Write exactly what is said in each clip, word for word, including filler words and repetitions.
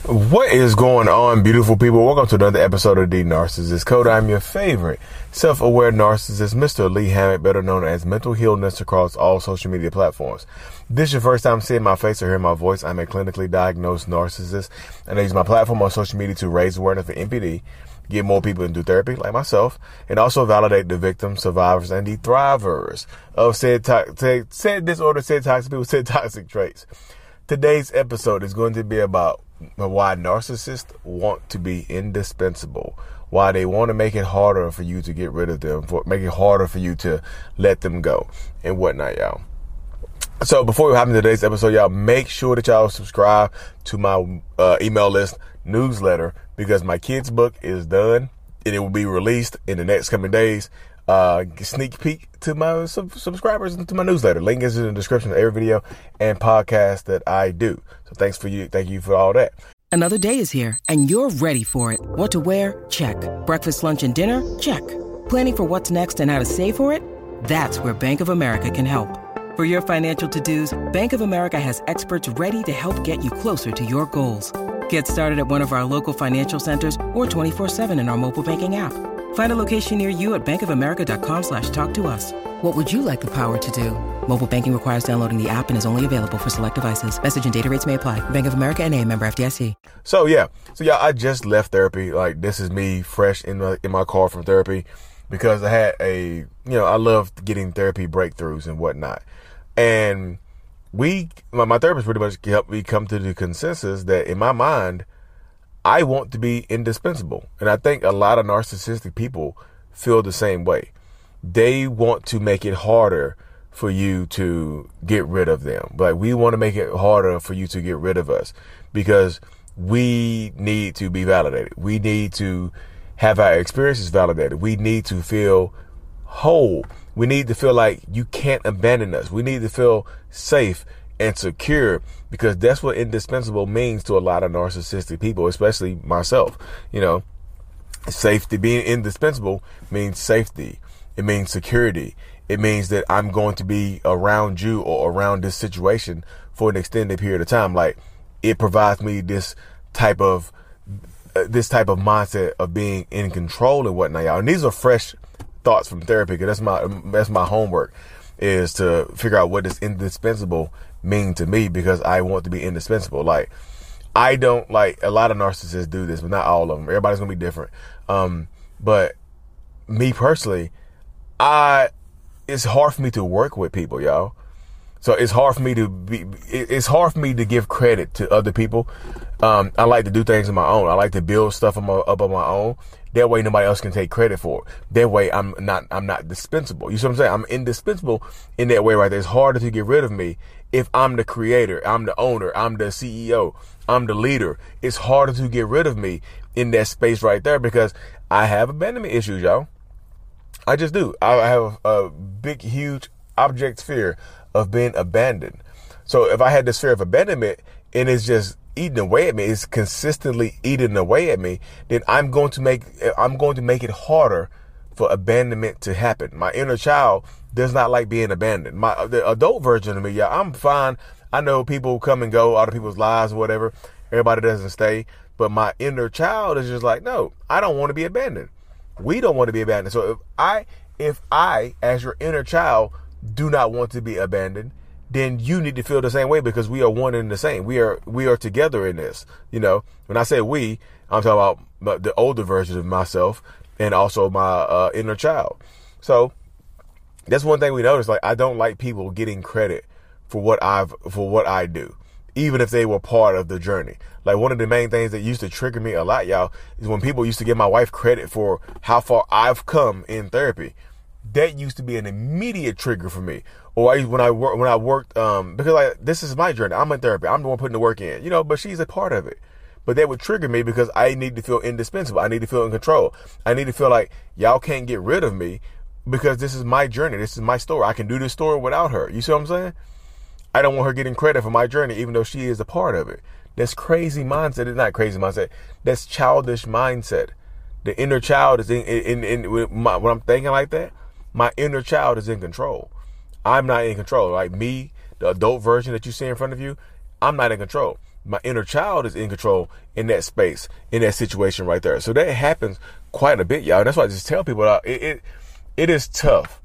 What is going on, beautiful people? Welcome to another episode of The Narcissist Code. I'm your favorite self-aware narcissist, Mister Lee Hammett, better known as Mental Healness across all social media platforms. If this is your first time seeing my face or hearing my voice, I'm a clinically diagnosed narcissist, and I use my platform on social media to raise awareness for N P D, get more people into therapy like myself, and also validate the victims, survivors, and the thrivers of said, to- said disorder, said toxic people, said toxic traits. Today's episode is going to be about why narcissists want to be indispensable, why they want to make it harder for you to get rid of them, for make it harder for you to let them go and whatnot, y'all. So before we hop into today's episode, y'all, make sure that y'all subscribe to my uh, email list newsletter, because my kids' book is done and it will be released in the next coming days. Uh, sneak peek to my sub- subscribers and to my newsletter. Link is in the description of every video and podcast that I do. So thanks for you. Thank you for all that. Another day is here and you're ready for it. What to wear? Check. Breakfast, lunch, and dinner? Check. Planning for what's next and how to save for it? That's where Bank of America can help. For your financial to-dos, Bank of America has experts ready to help get you closer to your goals. Get started at one of our local financial centers or twenty-four seven in our mobile banking app. Find a location near you at bankofamerica.com slash talk to us. What would you like the power to do? Mobile banking requires downloading the app and is only available for select devices. Message and data rates may apply. Bank of America N A, member F D I C. So yeah, so yeah, I just left therapy. Like, this is me fresh in my, in my car from therapy, because I had a, you know, I love getting therapy breakthroughs and whatnot. And we, my, my therapist pretty much helped me come to the consensus that in my mind, I want to be indispensable. And I think a lot of narcissistic people feel the same way. They want to make it harder for you to get rid of them. Like, we want to make it harder for you to get rid of us because we need to be validated. We need to have our experiences validated. We need to feel whole. We need to feel like you can't abandon us. We need to feel safe and secure, because that's what indispensable means to a lot of narcissistic people, especially myself. You know, safety, being indispensable means safety. It means security. It means that I'm going to be around you or around this situation for an extended period of time. Like, it provides me this type of uh, this type of mindset of being in control and whatnot, y'all. And these are fresh thoughts from therapy, because that's my that's my homework, is to figure out what does indispensable mean to me, because I want to be indispensable. Like, I don't, like, a lot of narcissists do this, but not all of them. Everybody's gonna be different. Um, but me personally, I it's hard for me to work with people, y'all. So it's hard for me to be, it's hard for me to give credit to other people. Um, I like to do things on my own. I like to build stuff on my, up on my own. That way nobody else can take credit for it. That way I'm not, I'm not dispensable. You see what I'm saying? I'm indispensable in that way right there. It's harder to get rid of me if I'm the creator, I'm the owner, I'm the C E O, I'm the leader. It's harder to get rid of me in that space right there, because I have abandonment issues, y'all. I just do. I have a big, huge object fear of being abandoned. So if I had this fear of abandonment and it's just eating away at me, it's consistently eating away at me, then I'm going to make I'm going to make it harder for abandonment to happen. My inner child does not like being abandoned. My the adult version of me, yeah, I'm fine. I know people come and go out of people's lives or whatever. Everybody doesn't stay. But my inner child is just like, no, I don't want to be abandoned. We don't want to be abandoned. So if I, if I, as your inner child, do not want to be abandoned, then you need to feel the same way, because we are one and the same. We are, we are together in this. You know, when I say we, I'm talking about the older version of myself and also my uh, inner child. So that's one thing we notice. Like, I don't like people getting credit for what I've, for what I do, even if they were part of the journey. Like, one of the main things that used to trigger me a lot, y'all, is when people used to give my wife credit for how far I've come in therapy. That used to be an immediate trigger for me. Or I, when I work, when I worked, um, because like, this is my journey. I'm in therapy. I'm the one putting the work in, you know, but she's a part of it. But that would trigger me because I need to feel indispensable. I need to feel in control. I need to feel like y'all can't get rid of me because this is my journey. This is my story. I can do this story without her. You see what I'm saying? I don't want her getting credit for my journey, even though she is a part of it. That's crazy mindset. It's not crazy mindset. That's childish mindset. The inner child is in, in, in, in my, when I'm thinking like that, my inner child is in control. I'm not in control. Like me, the adult version that you see in front of you, I'm not in control. my inner child is in control in that space, in that situation right there. So that happens quite a bit, y'all. And that's why I just tell people, it, it, it is tough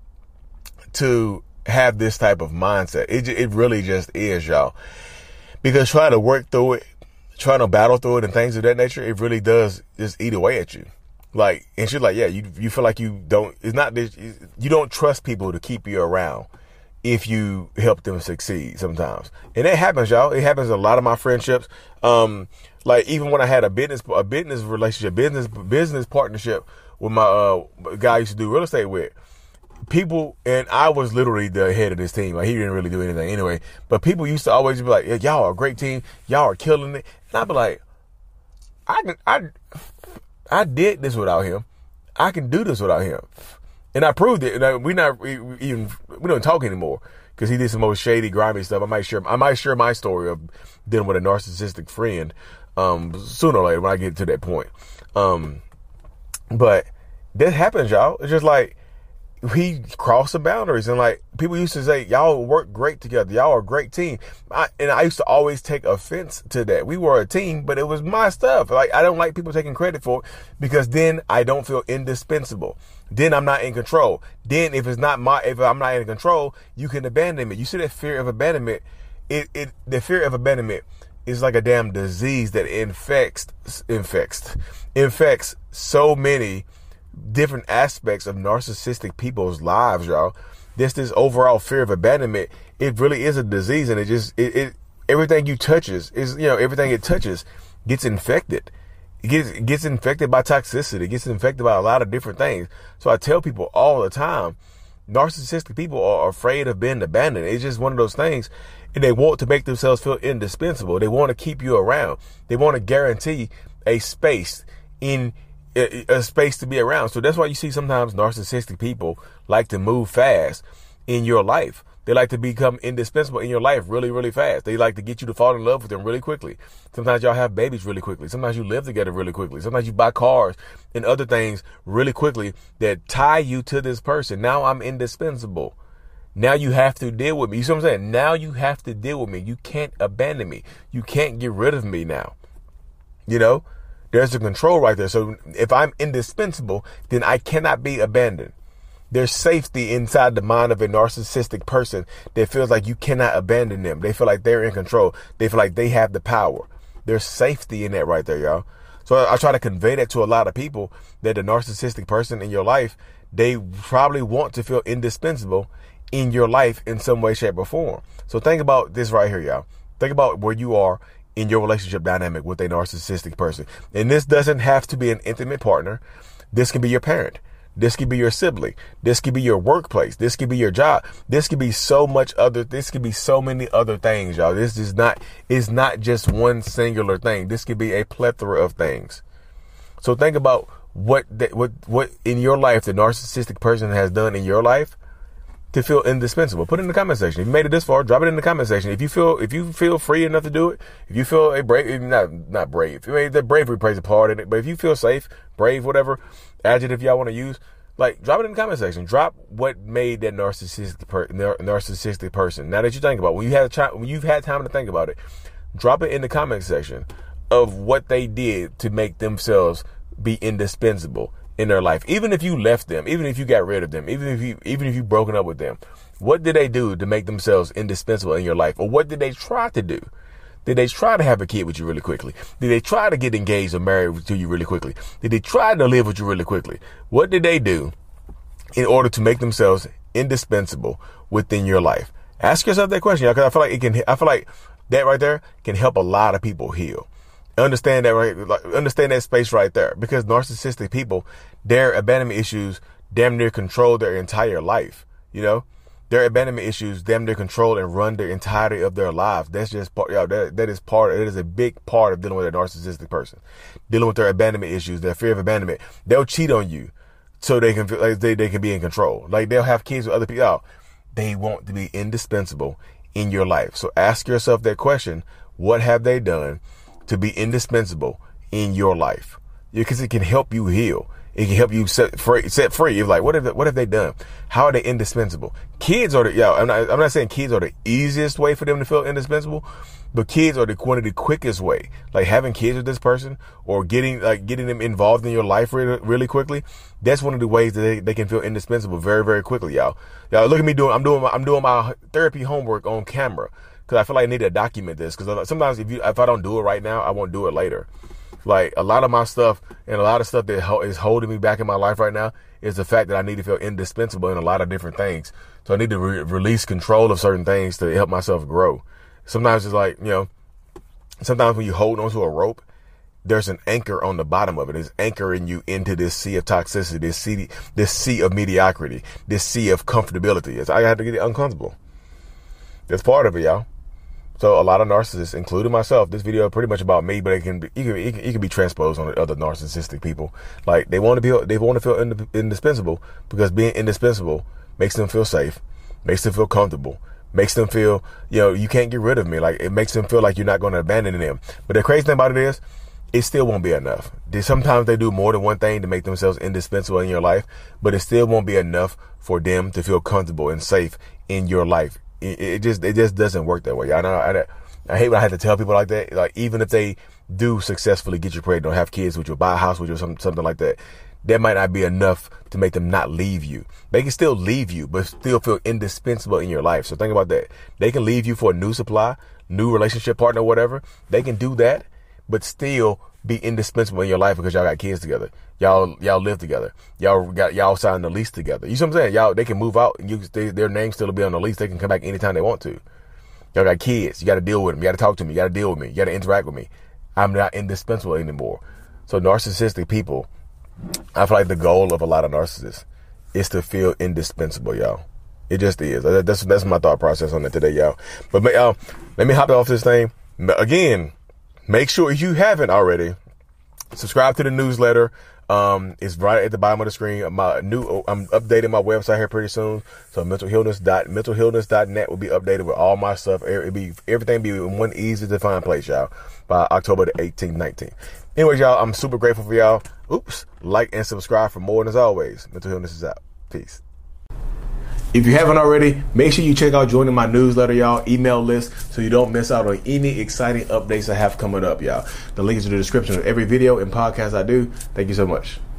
to have this type of mindset. It, it really just is, y'all. Because trying to work through it, trying to battle through it and things of that nature, it really does just eat away at you. Like, and she's like, yeah, you you feel like you don't, it's not this, you don't trust people to keep you around if you help them succeed sometimes. And it happens, y'all. It happens in a lot of my friendships. Um, like even when I had a business, a business relationship, business, business partnership with my, uh, guy I used to do real estate with, people, and I was literally the head of this team. Like he didn't really do anything anyway, but people used to always be like, yeah, y'all are a great team. Y'all are killing it. And I'd be like, I can, I, I did this without him. I can do this without him. And I proved it. And we not we, we even, we don't talk anymore because he did some more shady, grimy stuff. I might share, I might share my story of dealing with a narcissistic friend, um, sooner or later when I get to that point. Um, but that happens, y'all. It's just like, he crossed the boundaries, and like people used to say, y'all work great together. Y'all are a great team. I, and I used to always take offense to that. We were a team, but it was my stuff. Like, I don't like people taking credit for it because then I don't feel indispensable. Then I'm not in control. Then if it's not my, if I'm not in control, you can abandon me. You see that fear of abandonment? It, it, the fear of abandonment is like a damn disease that infects, infects, infects so many different aspects of narcissistic people's lives, y'all. This this overall fear of abandonment, it really is a disease, and it just it, it everything you touches is you know everything it touches gets infected. It gets it gets infected by toxicity. It gets infected by a lot of different things. So I tell people all the time, narcissistic people are afraid of being abandoned. It's just one of those things, and they want to make themselves feel indispensable. They want to keep you around. They want to guarantee a space in. A space to be around. So that's why you see sometimes narcissistic people like to move fast in your life. They like to become indispensable in your life really, really fast. They like to get you to fall in love with them really quickly. Sometimes y'all have babies really quickly. Sometimes you live together really quickly. Sometimes you buy cars and other things really quickly that tie you to this person. Now I'm indispensable. Now you have to deal with me. You see what I'm saying? Now you have to deal with me. You can't abandon me. You can't get rid of me now. You know? There's the control right there. So if I'm indispensable, then I cannot be abandoned. There's safety inside the mind of a narcissistic person that feels like you cannot abandon them. They feel like they're in control. They feel like they have the power. There's safety in that right there, y'all. So I, I try to convey that to a lot of people, that the narcissistic person in your life, they probably want to feel indispensable in your life in some way, shape, or form. So think about this right here, y'all. Think about where you are in your relationship dynamic with a narcissistic person. And this doesn't have to be an intimate partner. This can be your parent. This could be your sibling. This could be your workplace. This could be your job. This could be so much other, this could be so many other things, y'all. This is not, it's not just one singular thing. This could be a plethora of things. So think about what, that, what, what in your life the narcissistic person has done in your life to feel indispensable. Put it in the comment section. If you made it this far, drop it in the comment section. If you feel, if you feel free enough to do it, if you feel a brave, not, not brave, I mean, the bravery plays a part in it, but if you feel safe, brave, whatever adjective y'all want to use, like, drop it in the comment section. Drop what made that narcissistic per, narcissistic person. Now that you think about it, when you have time, when you've had time to think about it, drop it in the comment section of what they did to make themselves be indispensable in their life. Even if you left them, even if you got rid of them, even if you, even if you broken up with them, what did they do to make themselves indispensable in your life? Or what did they try to do? Did they try to have a kid with you really quickly? Did they try to get engaged or married to you really quickly? Did they try to live with you really quickly? What did they do in order to make themselves indispensable within your life? Ask yourself that question, because I feel like it can, I feel like that right there can help a lot of people heal. Understand that, right? Like, understand that space right there, because narcissistic people, their abandonment issues damn near control their entire life. You know, their abandonment issues damn near control and run the entirety of their lives. That's just part, you know, that, that is part, it is a big part of dealing with a narcissistic person, dealing with their abandonment issues, their fear of abandonment. They'll cheat on you so they can feel like they, they can be in control. Like, they'll have kids with other people. Oh, they want to be indispensable in your life. So ask yourself that question. What have they done to be indispensable in your life? Because it can help you heal. It can help you set free. Set free. You're like, what have what have they done? How are they indispensable? Kids are the yeah. I'm not. I'm not saying kids are the easiest way for them to feel indispensable, but kids are the one of the quickest way. Like having kids with this person or getting like getting them involved in your life really, really quickly. That's one of the ways that they, they can feel indispensable very very quickly, y'all. Y'all look at me doing. I'm doing. My, I'm doing my therapy homework on camera because I feel like I need to document this. Because sometimes if you if I don't do it right now, I won't do it later. Like a lot of my stuff and a lot of stuff that ho- is holding me back in my life right now is the fact that I need to feel indispensable in a lot of different things. So I need to re- release control of certain things to help myself grow. Sometimes it's like, you know, sometimes when you hold onto a rope, there's an anchor on the bottom of it. It's anchoring you into this sea of toxicity, this sea, this sea of mediocrity, this sea of comfortability. It's, I had to get uncomfortable. That's part of it, y'all. So a lot of narcissists, including myself, this video is pretty much about me, but it can be, it can, it can, it can be transposed on other narcissistic people. Like they want to be, they want to feel ind- indispensable because being indispensable makes them feel safe, makes them feel comfortable, makes them feel, you know, you can't get rid of me. Like it makes them feel like you're not going to abandon them. But the crazy thing about it is, it still won't be enough. Sometimes they do more than one thing to make themselves indispensable in your life, but it still won't be enough for them to feel comfortable and safe in your life. It just it just doesn't work that way. I know I, I hate when I have to tell people like that. Like even if they do successfully get you pregnant or have kids with you, or buy a house with you, or something something like that, that might not be enough to make them not leave you. They can still leave you, but still feel indispensable in your life. So think about that. They can leave you for a new supply, new relationship partner, whatever. They can do that, but still be indispensable in your life because y'all got kids together. Y'all, y'all live together. Y'all got, y'all signed the lease together. You see what I'm saying? Y'all, they can move out and you, they, their name still be on the lease. They can come back anytime they want to. Y'all got kids. You got to deal with them. You got to talk to me. You got to deal with me. You got to interact with me. I'm not indispensable anymore. So narcissistic people, I feel like the goal of a lot of narcissists is to feel indispensable, y'all. It just is. That's, that's my thought process on it today, y'all. But, uh, let me hop off this thing. Again, make sure if you haven't already, subscribe to the newsletter. Um, it's right at the bottom of the screen. My new, I'm updating my website here pretty soon. So mental healness dot mental healness dot net will be updated with all my stuff. It'll be everything be in one easy to find place, y'all, by October the eighteenth, nineteenth. Anyways, y'all, I'm super grateful for y'all. Oops, like and subscribe for more. And as always, Mental Healness is out. Peace. If you haven't already, make sure you check out joining my newsletter, y'all, email list, so you don't miss out on any exciting updates I have coming up, y'all. The link is in the description of every video and podcast I do. Thank you so much.